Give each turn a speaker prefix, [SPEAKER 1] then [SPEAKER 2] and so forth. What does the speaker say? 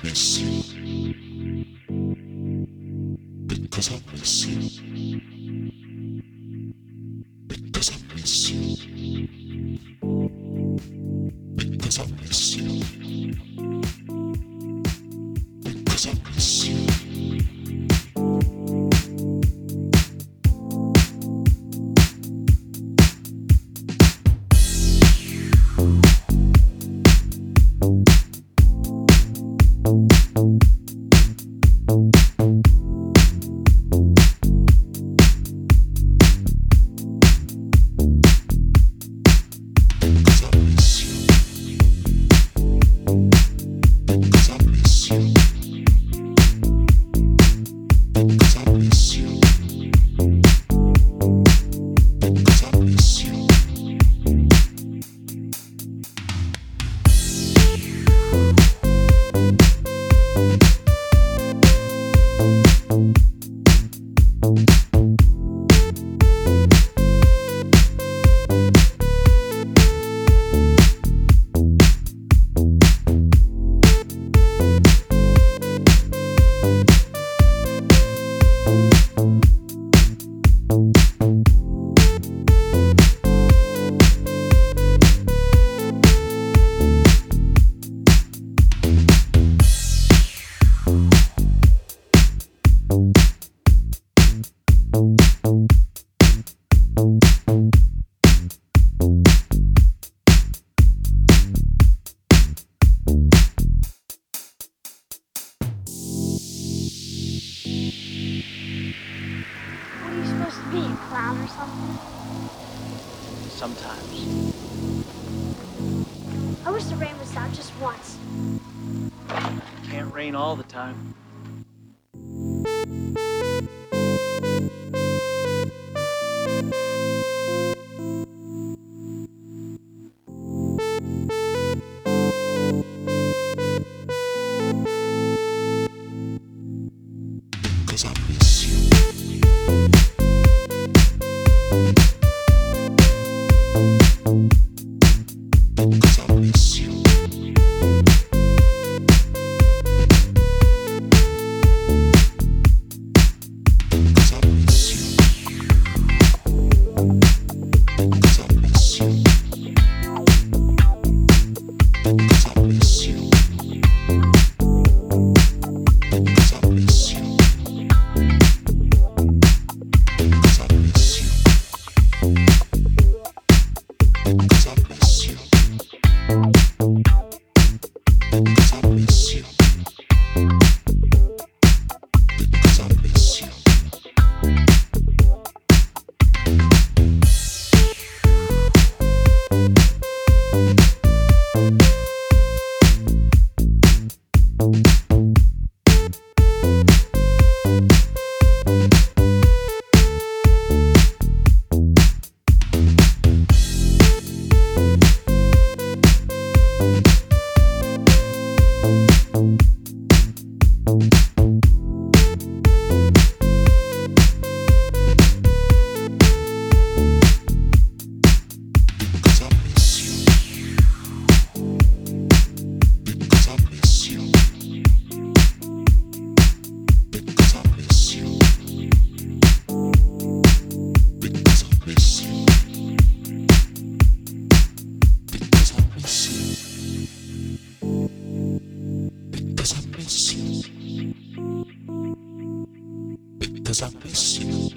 [SPEAKER 1] miss you. Because I miss you. Because I miss you. Because I miss you. Because I miss you.
[SPEAKER 2] Clown or something?
[SPEAKER 3] Sometimes.
[SPEAKER 2] I wish the rain would stop just once.
[SPEAKER 3] Can't rain all the time.
[SPEAKER 1] Because I miss you. Because I miss you. Because I miss you. Because I miss you. Because I miss you. Because I miss you. Because I miss you. Because I miss you. Because I miss you. Because I miss you. Because I miss you.